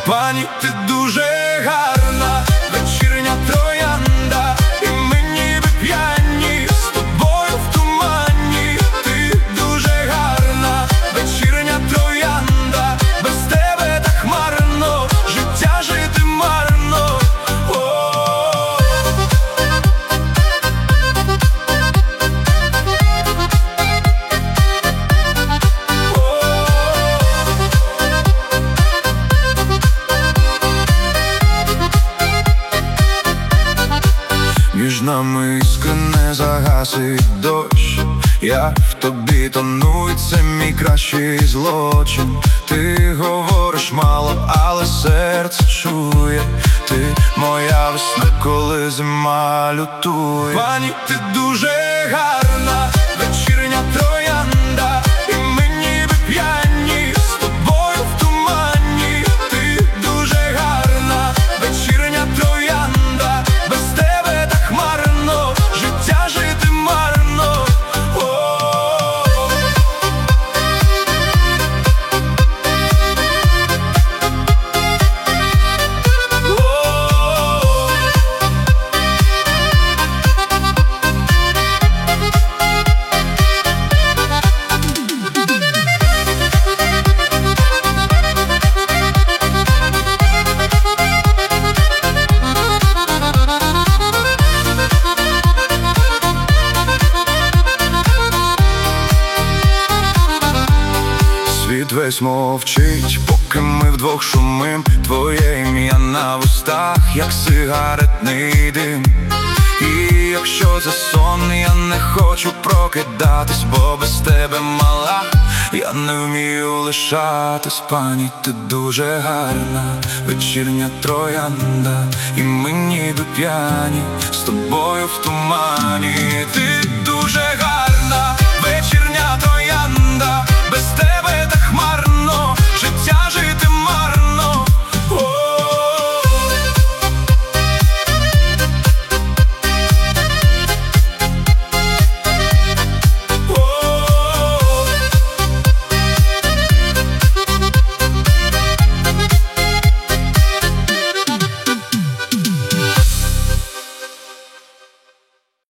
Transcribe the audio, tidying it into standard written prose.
Пані, ти дуже гарна, вечірня троянда, і ми ніби п'яні, з тобою в тумані. Ти дуже гарна, вечірня троянда, без тебе так марно, життя жити марно. Між нами іскри не загасить дощ, я в тобі тону, і це мій кращий злочин. Ти говориш мало, але серце чує. Ти моя весна, коли зима лютує. Пані, ти дуже гарна, вечірня троянда, і ми ніби п'яні, з тобою в тумані. Ти дуже гарна, вечірня троянда, без тебе так марно, життя жити марно. Світ весь мовчить, поки ми вдвох шумим. Твоє ім'я на вустах, як сигаретний дим. І якщо це сон, я не хочу прокидатись, бо без тебе, мала, я не вмію лишатись. Пані, ти дуже гарна, вечірня троянда, і ми ніби п'яні, з тобою в тумані. Ти дуже гарна.